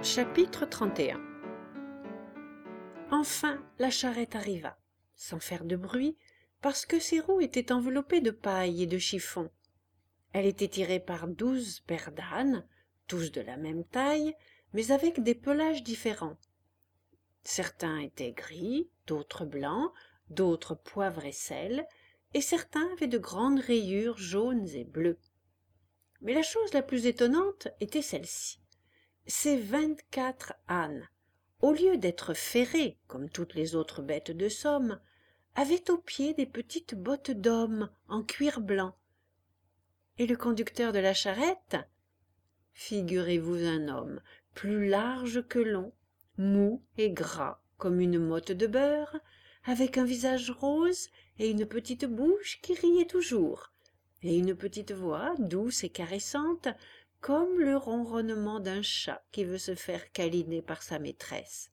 Chapitre 31. Enfin la charrette arriva, sans faire de bruit, parce que ses roues étaient enveloppées de paille et de chiffon. Elle était tirée par 12 paires d'ânes, tous de la même taille, mais avec des pelages différents. Certains étaient gris, d'autres blancs, d'autres poivre et sel, et certains avaient de grandes rayures jaunes et bleues. Mais la chose la plus étonnante était celle-ci. Ces 24 ânes, au lieu d'être ferrés comme toutes les autres bêtes de somme, avaient aux pieds des petites bottes d'homme en cuir blanc. Et le conducteur de la charrette? Figurez-vous un homme, plus large que long, mou et gras comme une motte de beurre, avec un visage rose et une petite bouche qui riait toujours, et une petite voix douce et caressante, comme le ronronnement d'un chat qui veut se faire câliner par sa maîtresse.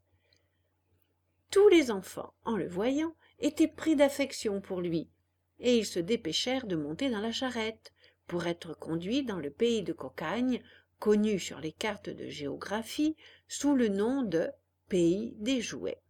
Tous les enfants, en le voyant, étaient pris d'affection pour lui, et ils se dépêchèrent de monter dans la charrette, pour être conduits dans le pays de Cocagne, connu sur les cartes de géographie sous le nom de pays des jouets.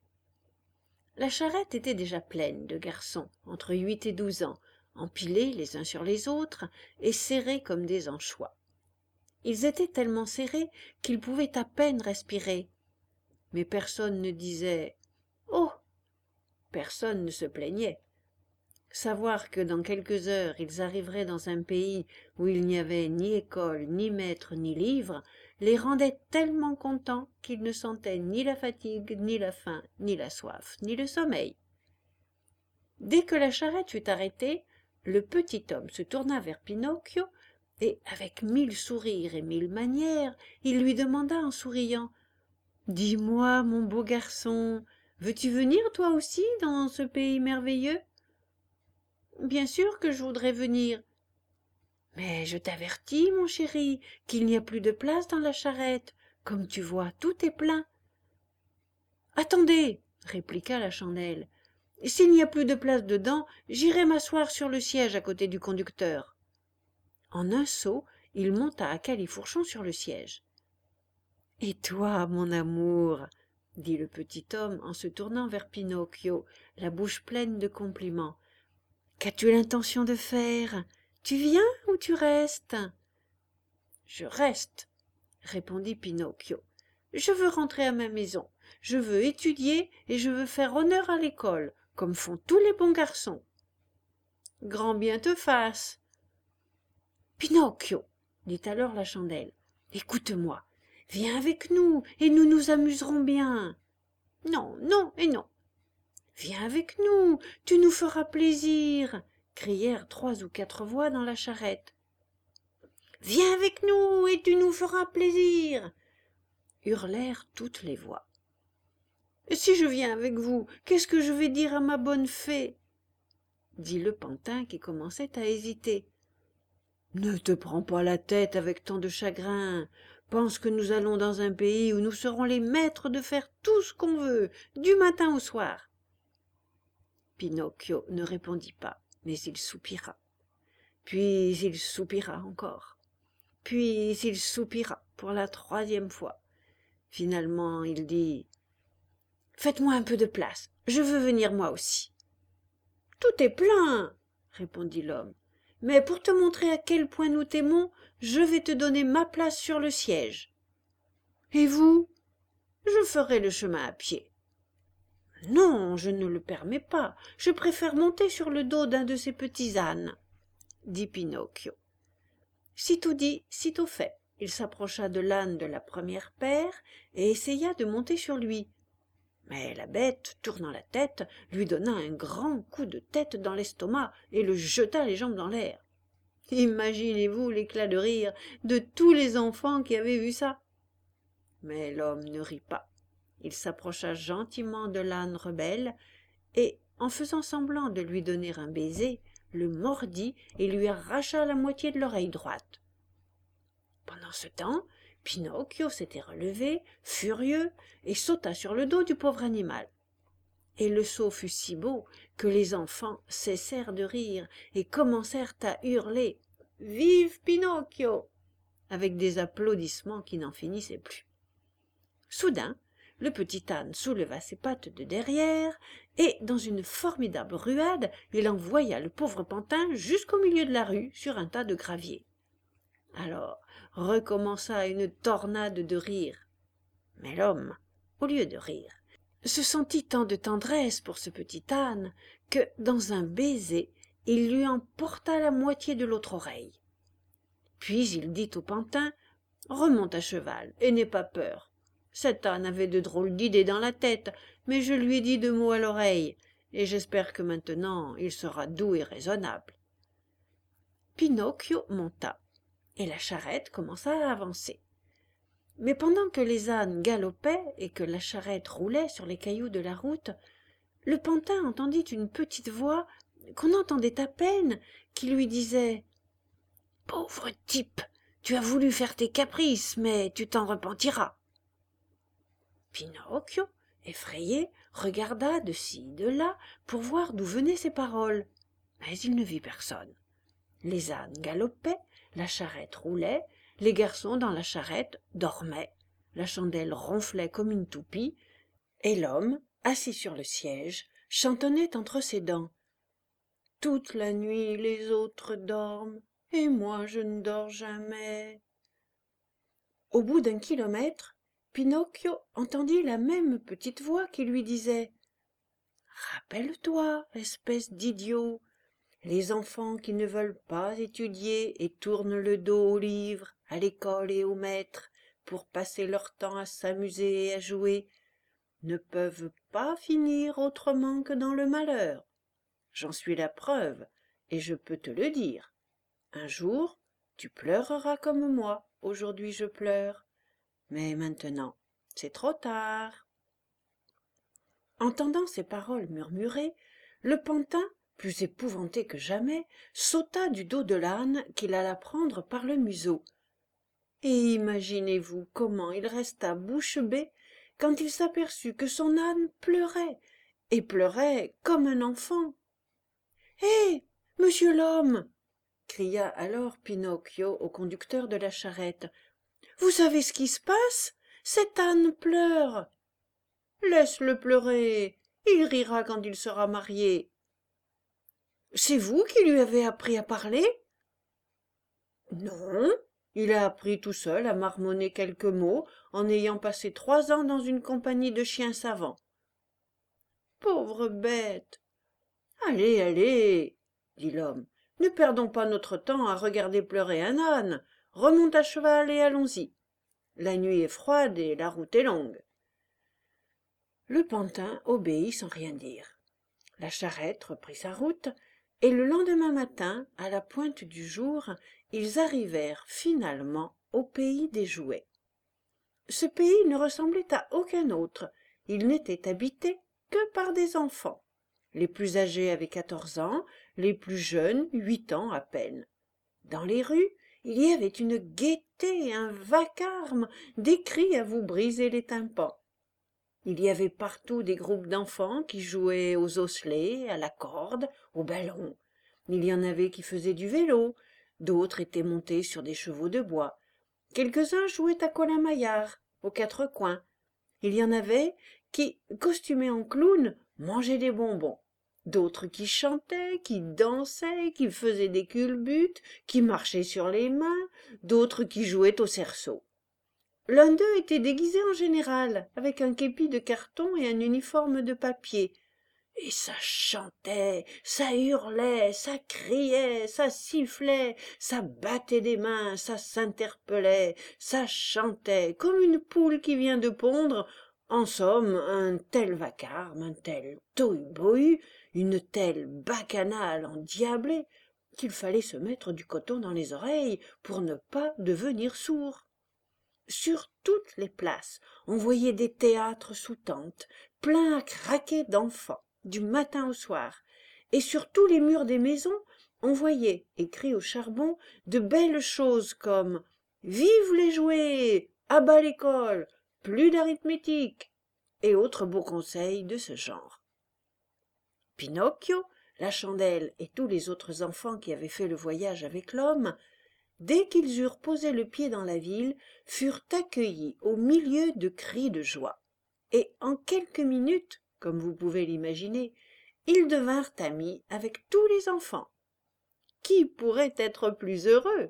La charrette était déjà pleine de garçons, entre 8 et 12 ans, empilés les uns sur les autres et serrés comme des anchois. Ils étaient tellement serrés qu'ils pouvaient à peine respirer. Mais personne ne disait « Oh !» Personne ne se plaignait. Savoir que dans quelques heures ils arriveraient dans un pays où il n'y avait ni école, ni maître, ni livre, les rendait tellement contents qu'ils ne sentaient ni la fatigue, ni la faim, ni la soif, ni le sommeil. Dès que la charrette fut arrêtée, le petit homme se tourna vers Pinocchio et, avec 1000 sourires et 1000 manières, il lui demanda en souriant « Dis-moi, mon beau garçon, veux-tu venir toi aussi dans ce pays merveilleux ?»« Bien sûr que je voudrais venir. »« Mais je t'avertis, mon chéri, qu'il n'y a plus de place dans la charrette. Comme tu vois, tout est plein. »« Attendez, répliqua la chandelle. S'il n'y a plus de place dedans, j'irai m'asseoir sur le siège à côté du conducteur. » En un saut, il monta à califourchon sur le siège. « Et toi, mon amour, dit le petit homme en se tournant vers Pinocchio, la bouche pleine de compliments. Qu'as-tu l'intention de faire? Tu viens ou tu restes? Je reste, répondit Pinocchio. Je veux rentrer à ma maison. Je veux étudier et je veux faire honneur à l'école, comme font tous les bons garçons. Grand bien te fasse. Pinocchio, dit alors la chandelle, écoute-moi. Viens avec nous et nous nous amuserons bien. Non, non et non. Viens avec nous, tu nous feras plaisir, crièrent 3 ou 4 voix dans la charrette. Viens avec nous et tu nous feras plaisir, hurlèrent toutes les voix. Si je viens avec vous, qu'est-ce que je vais dire à ma bonne fée? Dit le pantin qui commençait à hésiter. Ne te prends pas la tête avec tant de chagrin. Pense que nous allons dans un pays où nous serons les maîtres de faire tout ce qu'on veut, du matin au soir. Pinocchio ne répondit pas, mais il soupira. Puis il soupira encore. Puis il soupira pour la 3e fois. Finalement, il dit « Faites-moi un peu de place, je veux venir moi aussi. »« Tout est plein, » répondit l'homme. « Mais pour te montrer à quel point nous t'aimons, je vais te donner ma place sur le siège. »« Et vous ? » ?»« Je ferai le chemin à pied. »« Non, je ne le permets pas. Je préfère monter sur le dos d'un de ces petits ânes, » dit Pinocchio. Sitôt dit, sitôt fait. Il s'approcha de l'âne de la première paire et essaya de monter sur lui. Mais la bête, tournant la tête, lui donna un grand coup de tête dans l'estomac et le jeta les jambes dans l'air. Imaginez-vous l'éclat de rire de tous les enfants qui avaient vu ça. Mais l'homme ne rit pas. Il s'approcha gentiment de l'âne rebelle et, en faisant semblant de lui donner un baiser, le mordit et lui arracha la moitié de l'oreille droite. Pendant ce temps, Pinocchio s'était relevé, furieux, et sauta sur le dos du pauvre animal. Et le saut fut si beau que les enfants cessèrent de rire et commencèrent à hurler « Vive Pinocchio !» avec des applaudissements qui n'en finissaient plus. Soudain, le petit âne souleva ses pattes de derrière, et, dans une formidable ruade, il envoya le pauvre pantin jusqu'au milieu de la rue, sur un tas de gravier. Alors recommença une tornade de rires. Mais l'homme, au lieu de rire, se sentit tant de tendresse pour ce petit âne que, dans un baiser, il lui en porta la moitié de l'autre oreille. Puis il dit au pantin: « Remonte à cheval, et n'aie pas peur. Cet âne avait de drôles d'idées dans la tête, mais je lui ai dit 2 mots à l'oreille, et j'espère que maintenant il sera doux et raisonnable. » Pinocchio monta, et la charrette commença à avancer. Mais pendant que les ânes galopaient et que la charrette roulait sur les cailloux de la route, le pantin entendit une petite voix qu'on entendait à peine, qui lui disait: « Pauvre type, tu as voulu faire tes caprices, mais tu t'en repentiras. » Pinocchio, effrayé, regarda de ci, de là, pour voir d'où venaient ces paroles, mais il ne vit personne. Les ânes galopaient, la charrette roulait, les garçons dans la charrette dormaient, la chandelle ronflait comme une toupie, et l'homme, assis sur le siège, chantonnait entre ses dents: « Toute la nuit les autres dorment, et moi je ne dors jamais. » Au bout d'1 kilomètre, Pinocchio entendit la même petite voix qui lui disait: « Rappelle-toi, espèce d'idiot, les enfants qui ne veulent pas étudier et tournent le dos aux livres, à l'école et au maître, pour passer leur temps à s'amuser et à jouer, ne peuvent pas finir autrement que dans le malheur. J'en suis la preuve, et je peux te le dire. Un jour, tu pleureras comme moi, aujourd'hui je pleure, mais maintenant, c'est trop tard. » Entendant ces paroles murmurées, le pantin, plus épouvanté que jamais, sauta du dos de l'âne qu'il alla prendre par le museau. Et imaginez-vous comment il resta bouche bée quand il s'aperçut que son âne pleurait, et pleurait comme un enfant. « Hé, monsieur l'homme !» cria alors Pinocchio au conducteur de la charrette. « Vous savez ce qui se passe? Cet âne pleure. »« Laisse-le pleurer, il rira quand il sera marié. »« C'est vous qui lui avez appris à parler? »« Non, il a appris tout seul à marmonner quelques mots en ayant passé 3 ans dans une compagnie de chiens savants. »« Pauvre bête !»« Allez, allez, dit l'homme, ne perdons pas notre temps à regarder pleurer un âne. Remonte à cheval et allons-y. La nuit est froide et la route est longue. » Le pantin obéit sans rien dire. La charrette reprit sa route, et le lendemain matin, à la pointe du jour, ils arrivèrent finalement au pays des jouets. Ce pays ne ressemblait à aucun autre. Il n'était habité que par des enfants. Les plus âgés avaient 14 ans, les plus jeunes 8 ans à peine. Dans les rues, il y avait une gaieté, un vacarme, des cris à vous briser les tympans. Il y avait partout des groupes d'enfants qui jouaient aux osselets, à la corde, au ballon. Il y en avait qui faisaient du vélo, d'autres étaient montés sur des chevaux de bois. Quelques-uns jouaient à colin-maillard, aux 4 coins. Il y en avait qui, costumés en clowns, mangeaient des bonbons. D'autres qui chantaient, qui dansaient, qui faisaient des culbutes, qui marchaient sur les mains, d'autres qui jouaient au cerceau. L'un d'eux était déguisé en général, avec un képi de carton et un uniforme de papier. Et ça chantait, ça hurlait, ça criait, ça sifflait, ça battait des mains, ça s'interpellait, ça chantait, comme une poule qui vient de pondre. En somme, un tel vacarme, un tel tohu-bohu, une telle bacchanale endiablée, qu'il fallait se mettre du coton dans les oreilles pour ne pas devenir sourd. Sur toutes les places, on voyait des théâtres sous tente, pleins à craquer d'enfants, du matin au soir, et sur tous les murs des maisons, on voyait, écrits au charbon, de belles choses comme « Vive les jouets !»« À bas l'école !»« Plus d'arithmétique !» et autres beaux conseils de ce genre. Pinocchio, la chandelle et tous les autres enfants qui avaient fait le voyage avec l'homme dès qu'ils eurent posé le pied dans la ville, furent accueillis au milieu de cris de joie. Et en quelques minutes, comme vous pouvez l'imaginer, ils devinrent amis avec tous les enfants. Qui pourrait être plus heureux?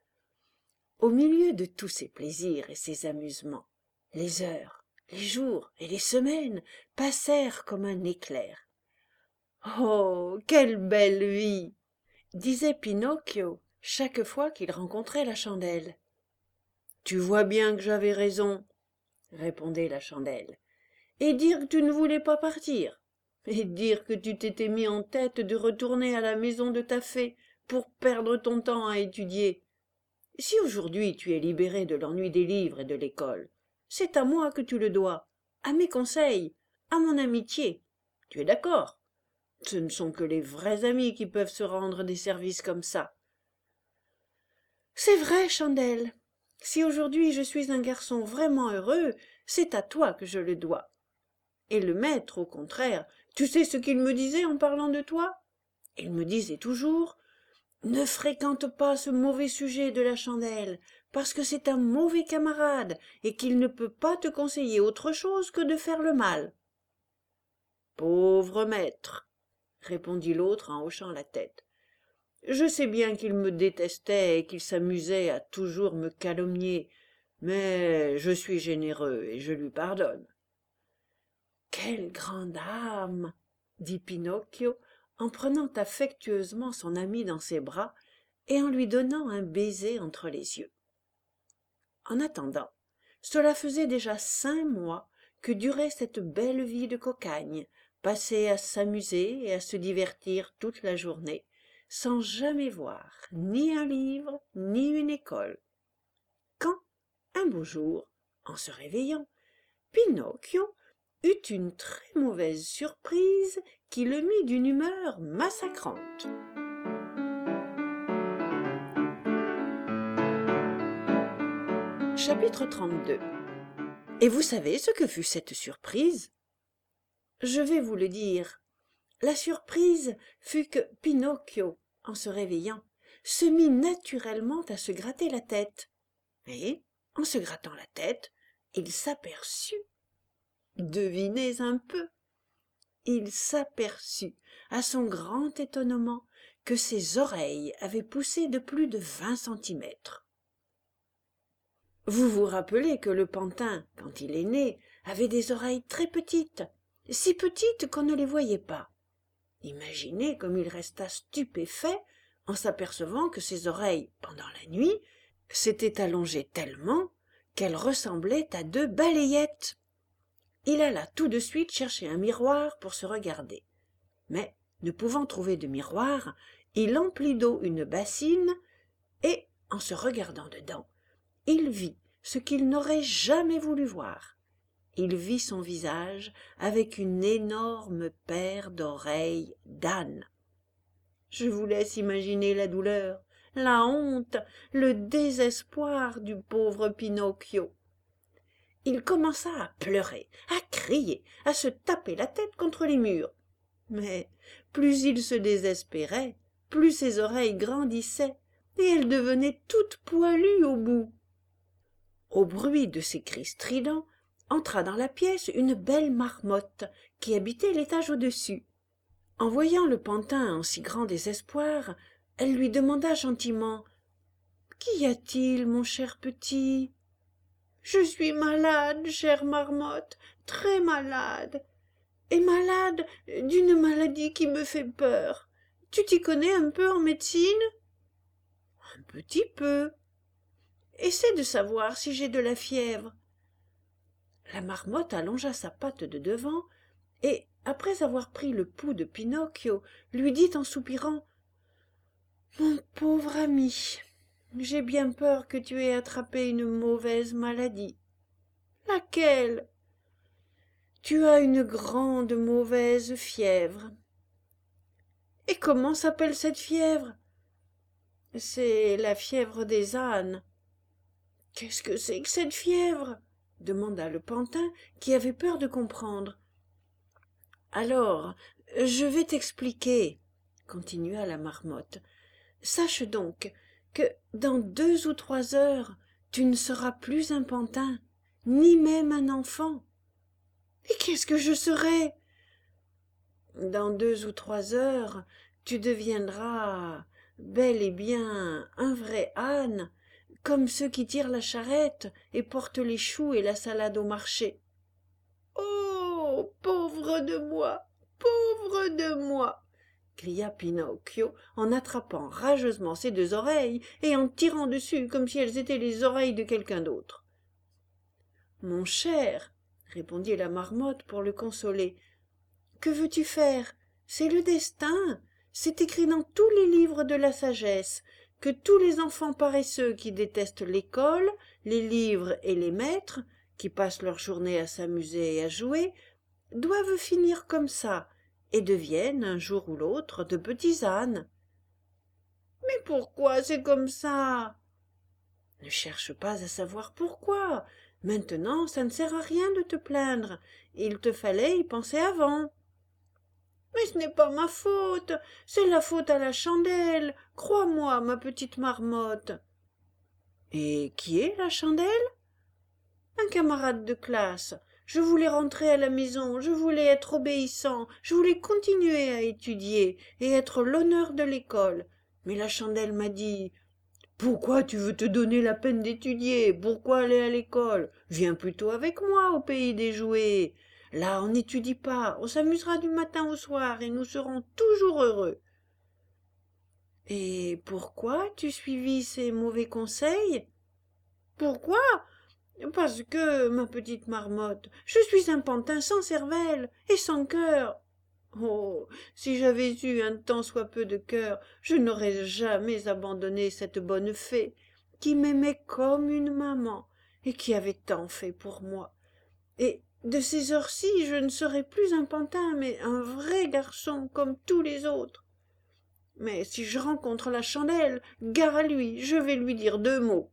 Au milieu de tous ces plaisirs et ces amusements, les heures, les jours et les semaines passèrent comme un éclair. « Oh, quelle belle vie !» disait Pinocchio chaque fois qu'il rencontrait la chandelle. « Tu vois bien que j'avais raison, » répondait la chandelle. « Et dire que tu ne voulais pas partir, et dire que tu t'étais mis en tête de retourner à la maison de ta fée pour perdre ton temps à étudier. Si aujourd'hui tu es libéré de l'ennui des livres et de l'école, c'est à moi que tu le dois, à mes conseils, à mon amitié. Tu es d'accord? Ce ne sont que les vrais amis qui peuvent se rendre des services comme ça. »« C'est vrai, Chandelle. Si aujourd'hui je suis un garçon vraiment heureux, c'est à toi que je le dois. Et le maître, au contraire, tu sais ce qu'il me disait en parlant de toi? Il me disait toujours: ne fréquente pas ce mauvais sujet de la chandelle, parce que c'est un mauvais camarade et qu'il ne peut pas te conseiller autre chose que de faire le mal. »« Pauvre maître, » répondit l'autre en hochant la tête. « Je sais bien qu'il me détestait et qu'il s'amusait à toujours me calomnier, mais je suis généreux et je lui pardonne. »« Quelle grande âme !» dit Pinocchio en prenant affectueusement son ami dans ses bras et en lui donnant un baiser entre les yeux. En attendant, cela faisait déjà 5 mois que durait cette belle vie de cocagne, passée à s'amuser et à se divertir toute la journée, sans jamais voir ni un livre ni une école. Quand, un beau jour, en se réveillant, Pinocchio eut une très mauvaise surprise qui le mit d'une humeur massacrante. Chapitre 32. Et vous savez ce que fut cette surprise? Je vais vous le dire. La surprise fut que Pinocchio, en se réveillant, se mit naturellement à se gratter la tête. Et, en se grattant la tête, il s'aperçut. Devinez un peu. Il s'aperçut, à son grand étonnement, que ses oreilles avaient poussé de plus de 20 centimètres. Vous vous rappelez que le pantin, quand il est né, avait des oreilles très petites, si petites qu'on ne les voyait pas. Imaginez comme il resta stupéfait en s'apercevant que ses oreilles, pendant la nuit, s'étaient allongées tellement qu'elles ressemblaient à 2 balayettes. Il alla tout de suite chercher un miroir pour se regarder. Mais, ne pouvant trouver de miroir, il emplit d'eau une bassine et, en se regardant dedans, il vit ce qu'il n'aurait jamais voulu voir. Il vit son visage avec une énorme paire d'oreilles d'âne. Je vous laisse imaginer la douleur, la honte, le désespoir du pauvre Pinocchio. Il commença à pleurer, à crier, à se taper la tête contre les murs. Mais plus il se désespérait, plus ses oreilles grandissaient, et elles devenaient toutes poilues au bout. Au bruit de ces cris stridents, entra dans la pièce une belle marmotte qui habitait l'étage au-dessus. En voyant le pantin en si grand désespoir, elle lui demanda gentiment: « Qu'y a-t-il, mon cher petit ?»« Je suis malade, chère marmotte, très malade, et malade d'une maladie qui me fait peur. Tu t'y connais un peu en médecine ? » ?»« Un petit peu. » »« Essaie de savoir si j'ai de la fièvre. » La marmotte allongea sa patte de devant et, après avoir pris le pouls de Pinocchio, lui dit en soupirant: « Mon pauvre ami, j'ai bien peur que tu aies attrapé une mauvaise maladie. »« Laquelle ? » ?»« Tu as une grande mauvaise fièvre. »« Et comment s'appelle cette fièvre ? » ?»« C'est la fièvre des ânes. »« Qu'est-ce que c'est que cette fièvre ? » demanda le pantin qui avait peur de comprendre. « Alors, je vais t'expliquer, » continua la marmotte. « Sache donc que dans 2 ou 3 heures, tu ne seras plus un pantin, ni même un enfant. Et qu'est-ce que je serai? Dans 2 ou 3 heures, tu deviendras bel et bien un vrai âne, comme ceux qui tirent la charrette et portent les choux et la salade au marché. Oh, pauvre de moi, pauvre de moi, cria Pinocchio en attrapant rageusement ses 2 oreilles et en tirant dessus comme si elles étaient les oreilles de quelqu'un d'autre. Mon cher, répondit la marmotte pour le consoler, que veux-tu faire? C'est le destin. C'est écrit dans tous les livres de la sagesse que tous les enfants paresseux qui détestent l'école, les livres et les maîtres, qui passent leur journée à s'amuser et à jouer, doivent finir comme ça et deviennent un jour ou l'autre de petits ânes. Mais pourquoi c'est comme ça? Ne cherche pas à savoir pourquoi. Maintenant, ça ne sert à rien de te plaindre. Il te fallait y penser avant. Mais ce n'est pas ma faute, c'est la faute à la chandelle. Crois-moi, ma petite marmotte. Et qui est la chandelle? Un camarade de classe. Je voulais rentrer à la maison, je voulais être obéissant, je voulais continuer à étudier et être l'honneur de l'école. Mais la chandelle m'a dit: pourquoi tu veux te donner la peine d'étudier? Pourquoi aller à l'école? Viens plutôt avec moi au pays des jouets. Là, on n'étudie pas, on s'amusera du matin au soir et nous serons toujours heureux. Et pourquoi tu suivis ces mauvais conseils? Pourquoi? Parce que, ma petite marmotte, je suis un pantin sans cervelle et sans cœur. Oh, si j'avais eu un tant soit peu de cœur, je n'aurais jamais abandonné cette bonne fée, qui m'aimait comme une maman, et qui avait tant fait pour moi. Et de ces heures-ci, je ne serais plus un pantin, mais un vrai garçon, comme tous les autres. Mais si je rencontre la chandelle, gare à lui, je vais lui dire 2 mots.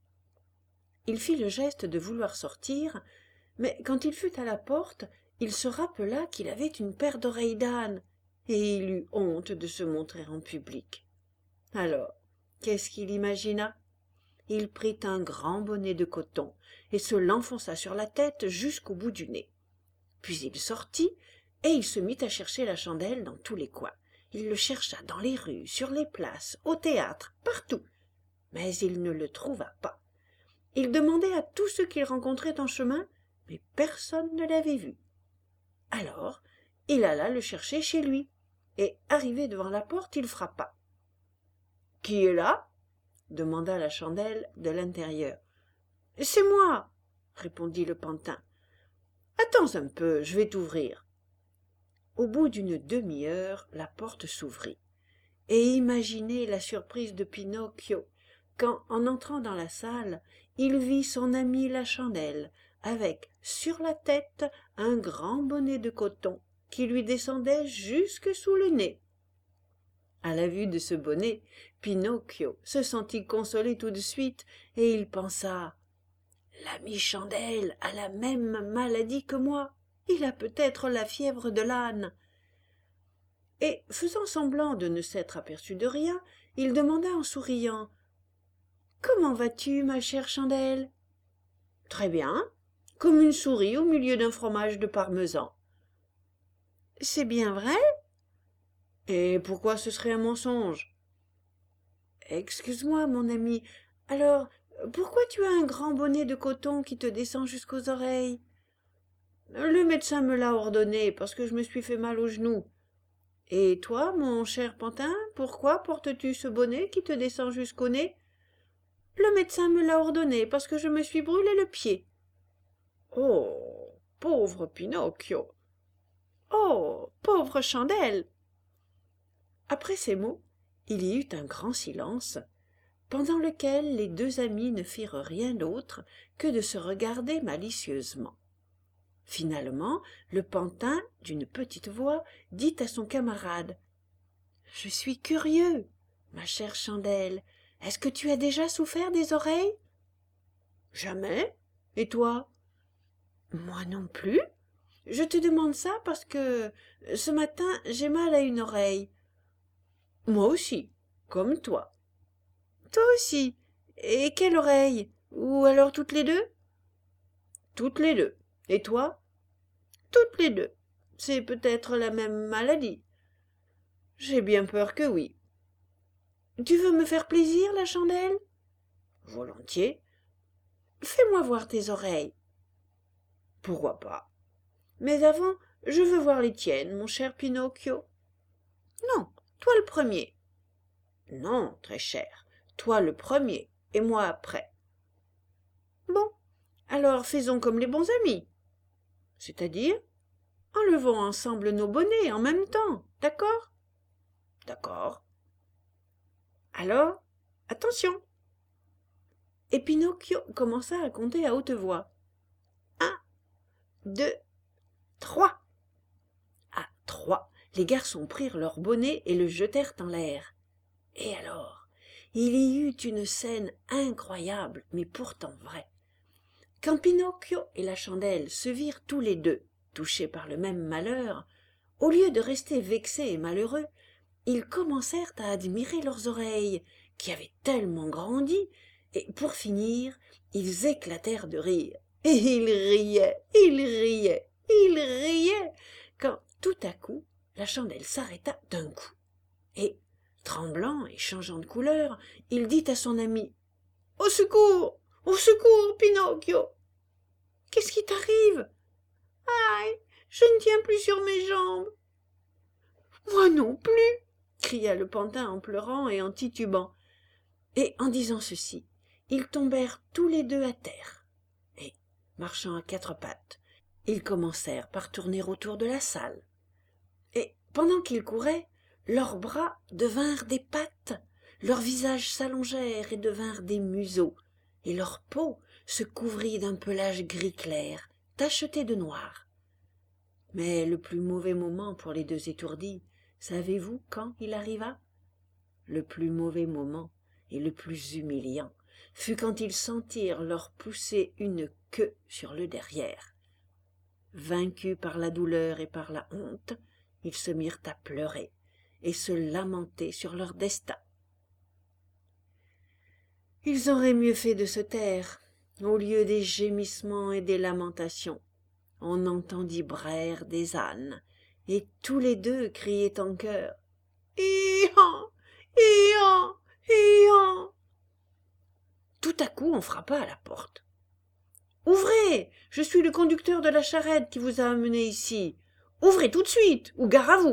Il fit le geste de vouloir sortir, mais quand il fut à la porte, il se rappela qu'il avait une paire d'oreilles d'âne, et il eut honte de se montrer en public. Alors, qu'est-ce qu'il imagina? Il prit un grand bonnet de coton et se l'enfonça sur la tête jusqu'au bout du nez. Puis il sortit, et il se mit à chercher la chandelle dans tous les coins. Il le chercha dans les rues, sur les places, au théâtre, partout, mais il ne le trouva pas. Il demandait à tous ceux qu'il rencontrait en chemin, mais personne ne l'avait vu. Alors, il alla le chercher chez lui, et, arrivé devant la porte, il frappa. « Qui est là ?» demanda la chandelle de l'intérieur. « C'est moi !» répondit le pantin. « Attends un peu, je vais t'ouvrir. » Au bout d'une demi-heure, la porte s'ouvrit, et imaginez la surprise de Pinocchio quand, en entrant dans la salle, il vit son ami la chandelle, avec, sur la tête, un grand bonnet de coton qui lui descendait jusque sous le nez. À la vue de ce bonnet, Pinocchio se sentit consolé tout de suite, et il pensa: l'ami Chandelle a la même maladie que moi, il a peut-être la fièvre de l'âne. Et, faisant semblant de ne s'être aperçu de rien, il demanda en souriant: comment vas-tu, ma chère Chandelle? Très bien, comme une souris au milieu d'un fromage de parmesan. C'est bien vrai? Et pourquoi ce serait un mensonge? Excuse-moi, mon ami, alors pourquoi tu as un grand bonnet de coton qui te descend jusqu'aux oreilles? Le médecin me l'a ordonné parce que je me suis fait mal au genou. Et toi, mon cher pantin, pourquoi portes-tu ce bonnet qui te descend jusqu'au nez? Le médecin me l'a ordonné parce que je me suis brûlé le pied. Oh, pauvre Pinocchio! Oh, pauvre Chandelle! Après ces mots, il y eut un grand silence, pendant lequel les 2 amis ne firent rien d'autre que de se regarder malicieusement. Finalement, le pantin, d'une petite voix, dit à son camarade: « Je suis curieux, ma chère Chandelle, est-ce que tu as déjà souffert des oreilles? » « Jamais. Et toi? » « Moi non plus. Je te demande ça parce que ce matin j'ai mal à une oreille. »« Moi aussi, comme toi. » Toi aussi. Et quelle oreille? Ou alors toutes les deux? Toutes les deux. Et toi? Toutes les deux. C'est peut-être la même maladie. J'ai bien peur que oui. Tu veux me faire plaisir, la chandelle? Volontiers. Fais-moi voir tes oreilles. Pourquoi pas? Mais avant, je veux voir les tiennes, mon cher Pinocchio. Non, toi le premier. Non, très cher, toi le premier, et moi après. Bon, alors faisons comme les bons amis. C'est-à-dire, enlevons ensemble nos bonnets en même temps, d'accord? D'accord. Alors, attention. Et Pinocchio commença à compter à haute voix. 1, 2, 3. À 3, les garçons prirent leurs bonnets et le jetèrent en l'air. Et alors, il y eut une scène incroyable, mais pourtant vraie. Quand Pinocchio et la chandelle se virent tous les deux touchés par le même malheur, au lieu de rester vexés et malheureux, ils commencèrent à admirer leurs oreilles, qui avaient tellement grandi, et pour finir, ils éclatèrent de rire. Et ils riaient, quand tout à coup, la chandelle s'arrêta d'un coup. Et, tremblant et changeant de couleur, il dit à son ami: « Au secours, Pinocchio! Qu'est-ce qui t'arrive? Aïe, je ne tiens plus sur mes jambes. » « Moi non plus, » cria le pantin en pleurant et en titubant. Et en disant ceci, ils tombèrent tous les deux à terre. Et, marchant à quatre pattes, ils commencèrent par tourner autour de la salle. Et pendant qu'ils couraient, leurs bras devinrent des pattes, leurs visages s'allongèrent et devinrent des museaux, et leur peau se couvrit d'un pelage gris clair, tacheté de noir. Mais le plus mauvais moment pour les deux étourdis, savez-vous quand il arriva? Le plus mauvais moment et le plus humiliant fut quand ils sentirent leur pousser une queue sur le derrière. Vaincus par la douleur et par la honte, ils se mirent à pleurer et se lamenter sur leur destin. Ils auraient mieux fait de se taire. Au lieu des gémissements et des lamentations, on entendit braire des ânes, et tous les deux criaient en chœur: « Hi-han! Hi-han! Hi-han » Tout à coup, on frappa à la porte. « Ouvrez! Je suis le conducteur de la charrette qui vous a amené ici. Ouvrez tout de suite, ou gare à vous »